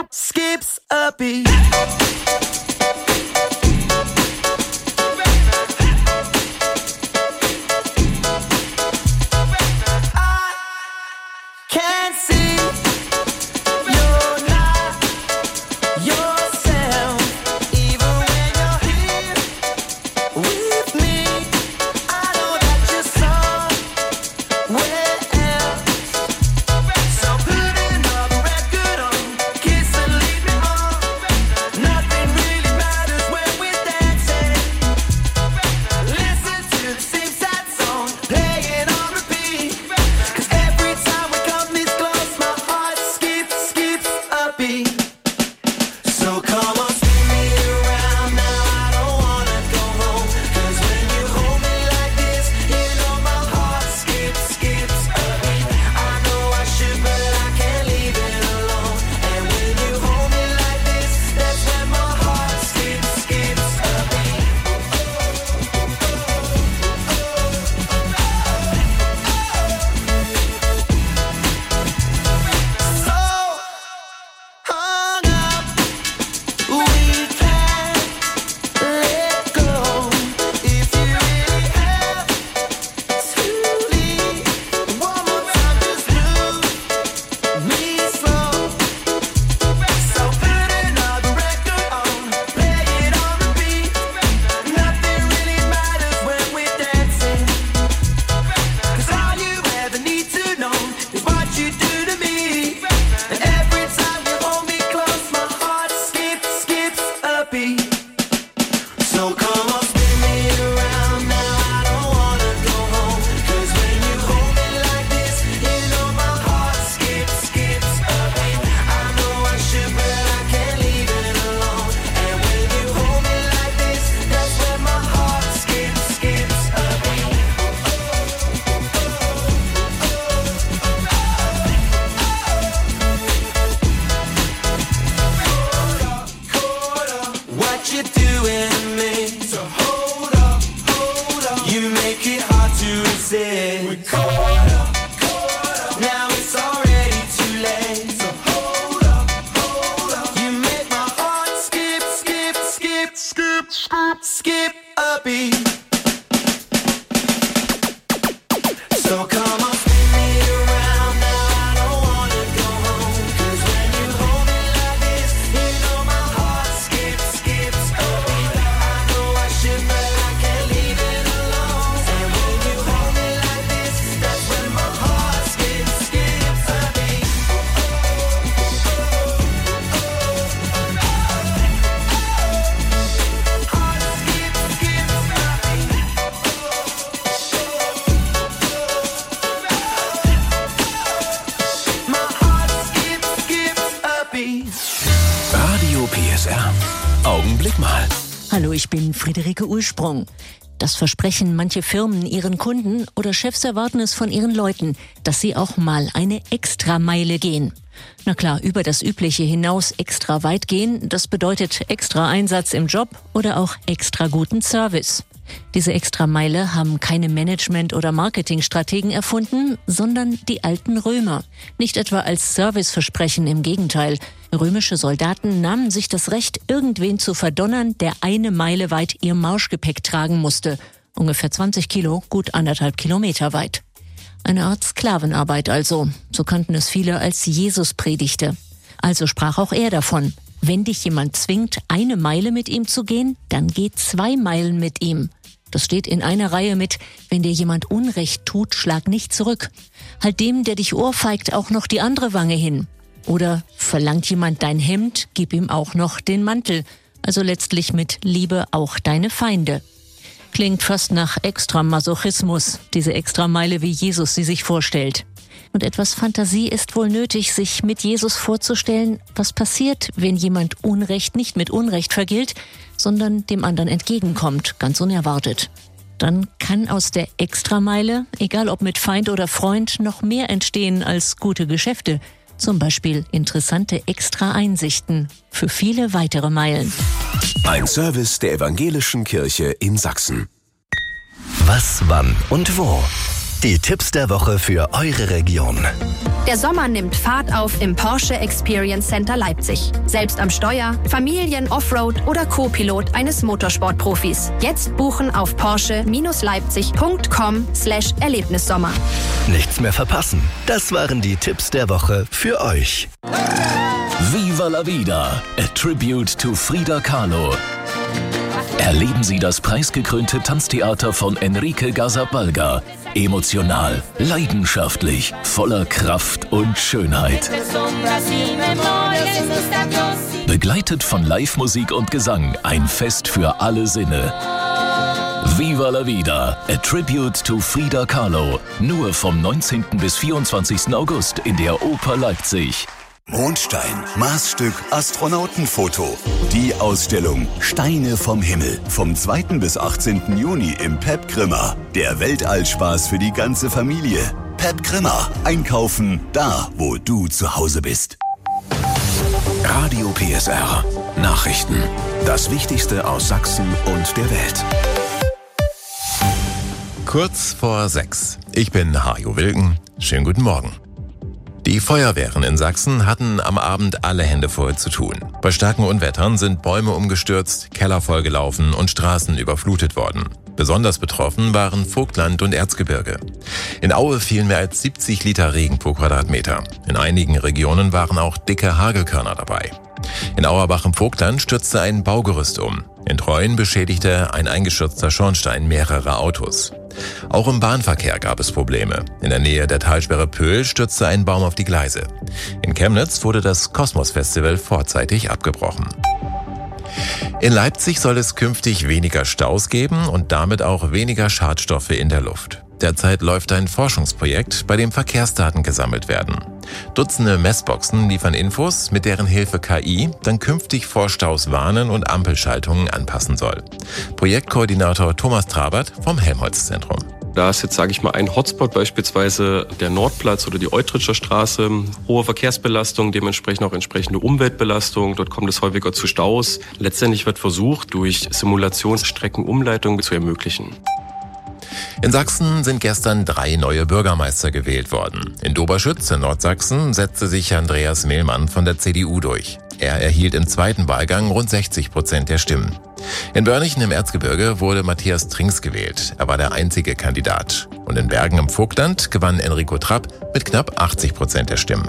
Speaker 5: Hop, skips a beat. Can't see you're not yourself, even when you're here with me. I know that you're somewhere else. So put another record on, kiss and lead me on. Nothing really matters when we're dancing. Listen to the same sad song, playing on repeat. 'Cause every time we come this close, my heart skips a beat. So come on, spin me around now. I don't wanna go home. 'Cause when you hold me like this, you know my heart skips a beat. I know I should, but I can't leave it alone. And when you hold me like this, that's when my heart skips a beat. So hung up, we can't let go. If you really have to leave, one more time, just move me slow. So put another record on, play it on repeat. Nothing really matters when we're dancing. 'Cause all you ever need to know is what you do to me. And every time you hold me close, my heart skips a beat. So come on, spin me around now. I don't wanna go home. 'Cause when you hold me like this, you know my heart skips a beat. I know I should, but I can't leave it alone. And when you hold me like this, that's when my heart skips a beat. What you doing to me? So hold up. You make it hard to resist. We're caught up. Now it's already too late. So hold up. You make my heart skip a beat. So come on, spin me around now. I don't wanna go home. 'Cause when you hold me like this, you know my heart skips a beat. I know I should, but I can't leave it alone. And when you hold me like this, that's when my heart skips a beat.
Speaker 1: Radio PSR. Augenblick mal.
Speaker 19: Hallo, ich bin Friederike Uhlsprung. Das versprechen manche Firmen ihren Kunden oder Chefs erwarten es von ihren Leuten, dass sie auch mal eine Extrameile gehen. Na klar, über das Übliche hinaus extra weit gehen, das bedeutet extra Einsatz im Job oder auch extra guten Service. Diese Extrameile haben keine Management- oder Marketingstrategen erfunden, sondern die alten Römer. Nicht etwa als Serviceversprechen, im Gegenteil. Römische Soldaten nahmen sich das Recht, irgendwen zu verdonnern, der eine Meile weit ihr Marschgepäck tragen musste. Ungefähr 20 Kilo, gut 1,5 Kilometer weit. Eine Art Sklavenarbeit also. So kannten es viele, als Jesus predigte. Also sprach auch er davon. Wenn dich jemand zwingt, eine Meile mit ihm zu gehen, dann geh 2 Meilen mit ihm. Das steht in einer Reihe mit: Wenn dir jemand Unrecht tut, schlag nicht zurück. Halt dem, der dich ohrfeigt, auch noch die andere Wange hin. Oder verlangt jemand dein Hemd, gib ihm auch noch den Mantel. Also letztlich mit Liebe auch deine Feinde. Klingt fast nach Extramasochismus, diese Extrameile, wie Jesus sie sich vorstellt. Und etwas Fantasie ist wohl nötig, sich mit Jesus vorzustellen, was passiert, wenn jemand Unrecht nicht mit Unrecht vergilt, sondern dem anderen entgegenkommt, ganz unerwartet. Dann kann aus der Extrameile, egal ob mit Feind oder Freund, noch mehr entstehen als gute Geschäfte. Zum Beispiel interessante Extra-Einsichten für viele weitere Meilen.
Speaker 1: Ein Service der Evangelischen Kirche in Sachsen. Was, wann und wo?
Speaker 20: Die Tipps der Woche für eure Region.
Speaker 21: Der Sommer nimmt Fahrt auf im Porsche Experience Center Leipzig. Selbst am Steuer, Familien, Offroad oder Co-Pilot eines Motorsportprofis. Jetzt buchen auf porsche-leipzig.com/Erlebnissommer.
Speaker 20: Nichts mehr verpassen. Das waren die Tipps der Woche für euch.
Speaker 22: Viva la Vida, a tribute to Frida Kahlo. Erleben Sie das preisgekrönte Tanztheater von Enrique Gazzabalaga. Emotional, leidenschaftlich, voller Kraft und Schönheit. Begleitet von Live-Musik und Gesang, ein Fest für alle Sinne. Viva la Vida, a tribute to Frida Kahlo. Nur vom 19. bis 24. August in der Oper Leipzig.
Speaker 23: Mondstein, Marsstück, Astronautenfoto. Die Ausstellung Steine vom Himmel. Vom 2. bis 18. Juni im Pep Grimma. Der Weltallspaß für die ganze Familie. Pep Grimma. Einkaufen da, wo du zu Hause bist.
Speaker 1: Radio PSR. Nachrichten. Das Wichtigste aus Sachsen und der Welt.
Speaker 12: Kurz vor 6. Ich bin Hajo Wilken. Schönen guten Morgen. Die Feuerwehren in Sachsen hatten am Abend alle Hände voll zu tun. Bei starken Unwettern sind Bäume umgestürzt, Keller vollgelaufen und Straßen überflutet worden. Besonders betroffen waren Vogtland und Erzgebirge. In Aue fielen mehr als 70 Liter Regen pro Quadratmeter. In einigen Regionen waren auch dicke Hagelkörner dabei. In Auerbach im Vogtland stürzte ein Baugerüst um. In Treuen beschädigte ein eingestürzter Schornstein mehrere Autos. Auch im Bahnverkehr gab es Probleme. In der Nähe der Talsperre Pöhl stürzte ein Baum auf die Gleise. In Chemnitz wurde das Kosmos-Festival vorzeitig abgebrochen. In Leipzig soll es künftig weniger Staus geben und damit auch weniger Schadstoffe in der Luft. Derzeit läuft ein Forschungsprojekt, bei dem Verkehrsdaten gesammelt werden. Dutzende Messboxen liefern Infos, mit deren Hilfe KI dann künftig vor Staus warnen und Ampelschaltungen anpassen soll. Projektkoordinator Thomas Trabert vom Helmholtz-Zentrum.
Speaker 13: Da ist jetzt, sage ich mal, ein Hotspot, beispielsweise der Nordplatz oder die Eutritscher Straße, hohe Verkehrsbelastung, dementsprechend auch entsprechende Umweltbelastung. Dort kommt es häufiger zu Staus. Letztendlich wird versucht, durch Simulationsstreckenumleitung zu ermöglichen.
Speaker 12: In Sachsen sind gestern 3 neue Bürgermeister gewählt worden. In Doberschütz in Nordsachsen setzte sich Andreas Mehlmann von der CDU durch. Er erhielt im zweiten Wahlgang rund 60% der Stimmen. In Börnichen im Erzgebirge wurde Matthias Trinks gewählt. Er war der einzige Kandidat. Und in Bergen im Vogtland gewann Enrico Trapp mit knapp 80% der Stimmen.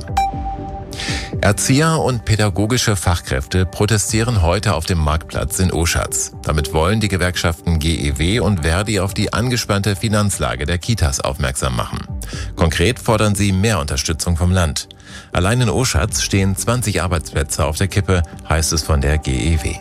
Speaker 12: Erzieher und pädagogische Fachkräfte protestieren heute auf dem Marktplatz in Oschatz. Damit wollen die Gewerkschaften GEW und Verdi auf die angespannte Finanzlage der Kitas aufmerksam machen. Konkret fordern sie mehr Unterstützung vom Land. Allein in Oschatz stehen 20 Arbeitsplätze auf der Kippe, heißt es von der GEW.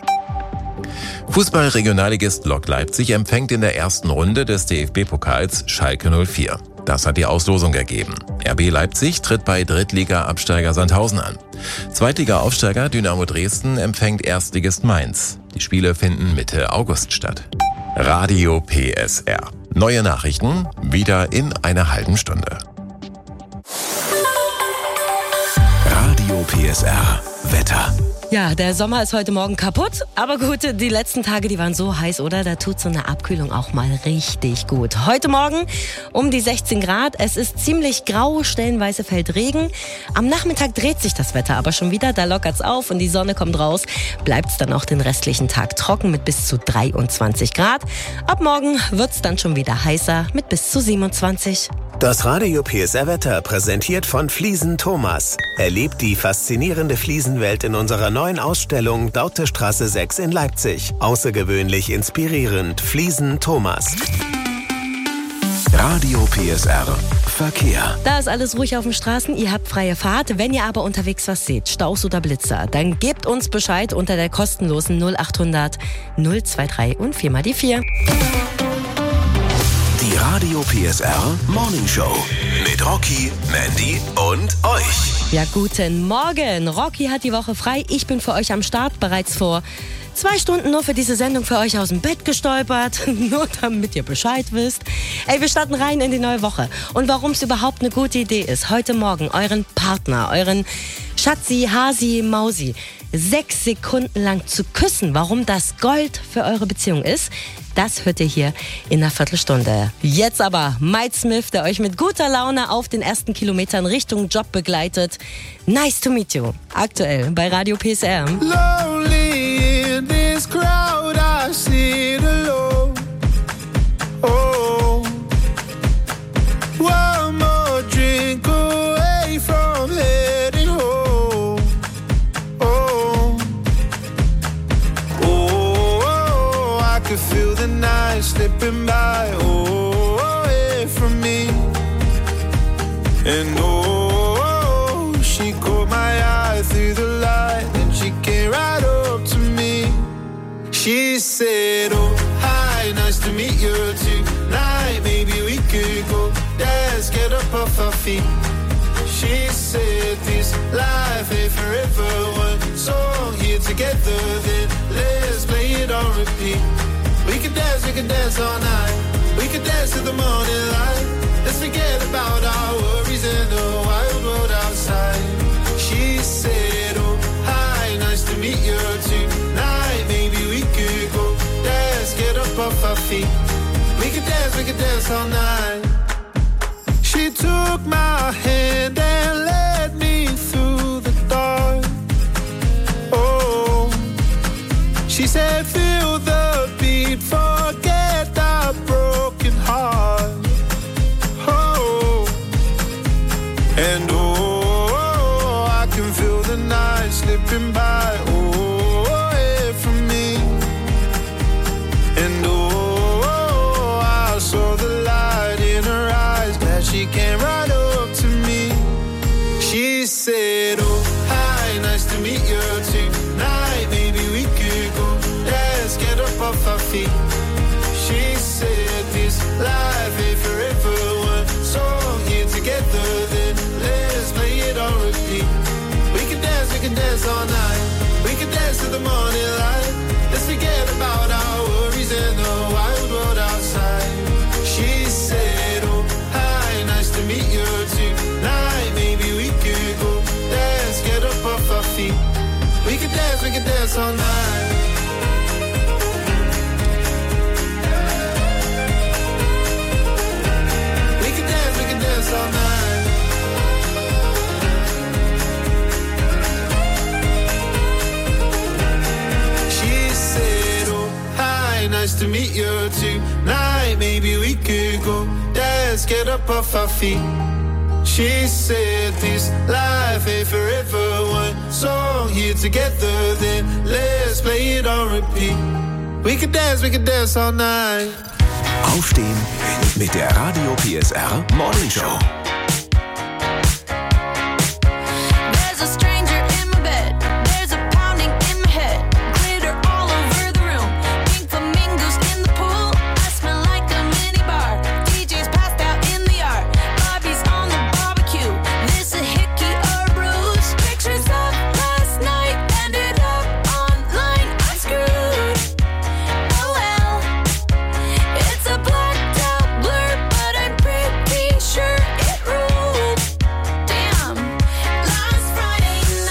Speaker 12: Fußball-Regionalligist Lok Leipzig empfängt in der ersten Runde des DFB-Pokals Schalke 04. Das hat die Auslosung ergeben. RB Leipzig tritt bei Drittliga-Absteiger Sandhausen an. Zweitliga-Aufsteiger Dynamo Dresden empfängt Erstligist Mainz. Die Spiele finden Mitte August statt. Radio PSR. Neue Nachrichten wieder in einer halben Stunde.
Speaker 1: Radio PSR. Wetter.
Speaker 4: Ja, der Sommer ist heute Morgen kaputt, aber gut, die letzten Tage, die waren so heiß, oder? Da tut so eine Abkühlung auch mal richtig gut. Heute Morgen um die 16 Grad, es ist ziemlich grau, stellenweise fällt Regen. Am Nachmittag dreht sich das Wetter aber schon wieder, da lockert's auf und die Sonne kommt raus. Bleibt's dann auch den restlichen Tag trocken mit bis zu 23 Grad. Ab morgen wird's dann schon wieder heißer mit bis zu 27.
Speaker 24: Das Radio PSR Wetter präsentiert von Fliesen Thomas. Erlebt die faszinierende Fliesenwelt in unserer neuen Ausstellung Dautestraße 6 in Leipzig. Außergewöhnlich inspirierend. Fliesen Thomas.
Speaker 1: Radio PSR. Verkehr.
Speaker 4: Da ist alles ruhig auf den Straßen, ihr habt freie Fahrt. Wenn ihr aber unterwegs was seht, Staus oder Blitzer, dann gebt uns Bescheid unter der kostenlosen 0800 023 und 4 mal die 4.
Speaker 1: Die Radio PSR Morning Show mit Rocky, Mandy und euch.
Speaker 4: Ja, guten Morgen. Rocky hat die Woche frei. Ich bin für euch am Start. Bereits vor 2 Stunden nur für diese Sendung für euch aus dem Bett gestolpert, nur damit ihr Bescheid wisst. Ey, wir starten rein in die neue Woche. Und warum es überhaupt eine gute Idee ist, heute Morgen euren Partner, euren Schatzi, Hasi, Mausi 6 Sekunden lang zu küssen, warum das Gold für eure Beziehung ist, das hört ihr hier in einer Viertelstunde. Jetzt aber Mike Smith, der euch mit guter Laune auf den ersten Kilometern Richtung Job begleitet. Nice to meet you. Aktuell bei Radio PSR.
Speaker 5: Lonely in this crowd, I sit alone. Oh, one more drink away from heading home. Oh, oh, I could feel the night slipping by. Oh, away from me. And oh, she caught my eye through the light, and she came right up to me. She said, oh, hi, nice to meet you tonight. Maybe we could go dance, get up off our feet. She said, this life ain't forever. One song here together, then let's play it on repeat. We could dance all night. We could dance to the morning light. Let's forget about our worries in the wild world outside. She said, oh, hi, nice to meet you tonight. Maybe we could go dance, get up off our feet. We could dance all night. She took my hand and led me through the dark. Oh, she said, feel the beat, forget our broken heart. Oh, and oh, I can feel the night slipping by. Oh, away from me. And oh, I saw the light in her eyes. Glad she came right up to me. She said, oh, hi, nice to meet you tonight. Maybe we could go dance, get up off our feet. She said, this life ain't forever. One song here together, then let's play it on repeat. We can dance all night. We can dance to the morning light. Let's forget about our worries and the wild world outside. She said, oh, hi, nice to meet you tonight. Maybe we could go dance, get up off our feet. We can dance all night. We can dance all night. She said, oh, hi, nice to meet you tonight. Maybe we could go dance, get up off our feet. She said, this life ain't forever. One song here together, then let's play it on repeat. We can dance all night.
Speaker 1: Aufstehen mit der Radio PSR Morning Show.
Speaker 6: There's a stranger in my bed. There's a pounding in my head. Glitter all over the room. Pink flamingos in the pool. I smell like a mini bar. DJ's passed out in the yard. Bobby's on the barbecue. This a hickey or a bruise. Pictures of last night ended up online. I'm screwed. Oh well. It's a blacked out blur, but I'm pretty sure it ruled. Damn. Last Friday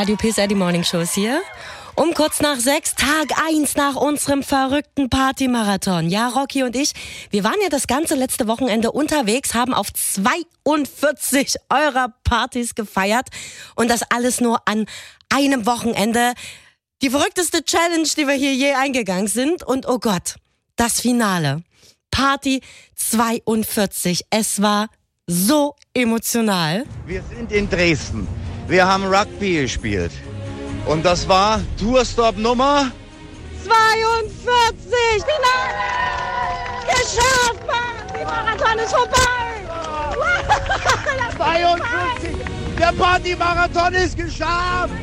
Speaker 4: Radio PSR, die Morning Show ist hier. Um kurz nach 6, Tag 1 nach unserem verrückten Partymarathon. Ja, Rocky und ich, wir waren ja das ganze letzte Wochenende unterwegs, haben auf 42 eurer Partys gefeiert und das alles nur an einem Wochenende. Die verrückteste Challenge, die wir hier je eingegangen sind. Und oh Gott, das Finale. Party 42. Es war so emotional.
Speaker 3: Wir sind in Dresden. Wir haben Rugby gespielt. Und das war Tourstop Nummer
Speaker 6: 42! Finale! Geschafft, Mann! Der Marathon ist vorbei!
Speaker 3: 42! Der Partymarathon ist geschafft!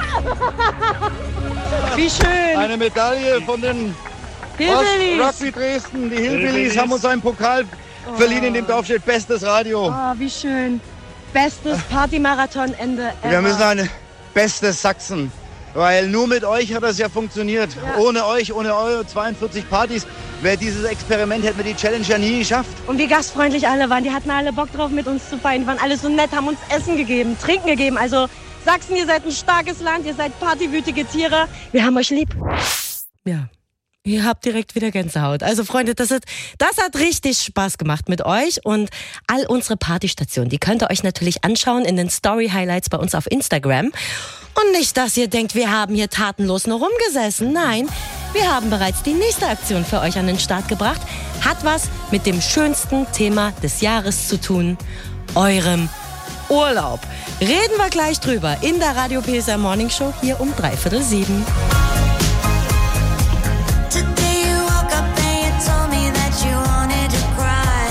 Speaker 6: Wie schön!
Speaker 3: Eine Medaille von den
Speaker 6: Hillbillies.
Speaker 3: Rugby Dresden. Die Hillbillies haben uns einen Pokal verliehen, in dem drauf steht Bestes Radio.
Speaker 6: Oh, wie schön. Bestes Partymarathonende ever.
Speaker 3: Wir müssen ein Bestes Sachsen. Weil nur mit euch hat das ja funktioniert.
Speaker 6: Ja.
Speaker 3: Ohne euch, ohne eure 42 Partys, wäre dieses Experiment, hätten wir die Challenge ja nie geschafft.
Speaker 6: Und wie gastfreundlich alle waren. Die hatten alle Bock drauf, mit uns zu feiern. Die waren alle so nett, haben uns Essen gegeben, Trinken gegeben. Also Sachsen, ihr seid ein starkes Land, ihr seid partywütige Tiere. Wir haben euch lieb.
Speaker 4: Ja. Ihr habt direkt wieder Gänsehaut. Also Freunde, das hat richtig Spaß gemacht mit euch und all unsere Partystationen, die könnt ihr euch natürlich anschauen in den Story-Highlights bei uns auf Instagram. Und nicht, dass ihr denkt, wir haben hier tatenlos nur rumgesessen. Nein, wir haben bereits die nächste Aktion für euch an den Start gebracht. Hat was mit dem schönsten Thema des Jahres zu tun, eurem Urlaub. Reden wir gleich drüber in der Radio PSR Morning Show hier um 6:45.
Speaker 6: Today you woke up and you told me that you wanted to cry.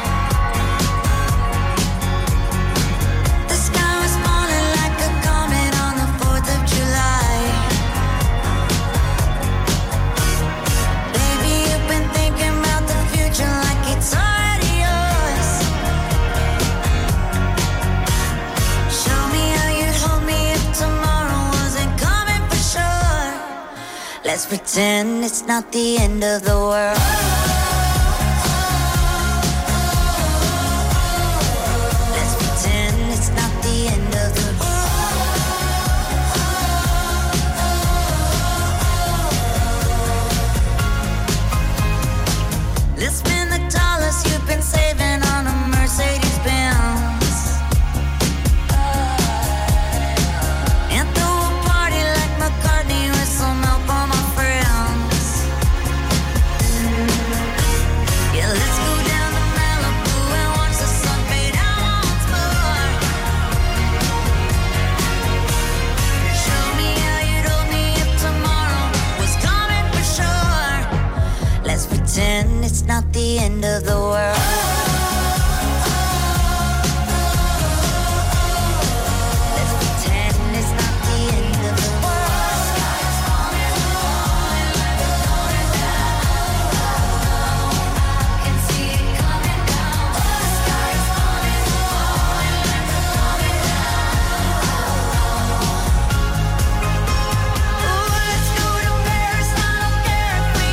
Speaker 6: The sky was falling like a comet on the 4th of July. Baby, you've been thinking about the future like it's already yours. Show me how you'd hold me if tomorrow wasn't coming for sure. Let's pretend it's not the end of the world. Let's pretend it's not the end of the world. Let's spend the dollars you've been saving on a Mercedes-Benz. And throw a party like McCartney with some help from my friends. Yeah, let's go down to Malibu and watch the sun fade out once more. Show me how you'd hold me if tomorrow was coming for sure. Let's pretend it's not the end of the world.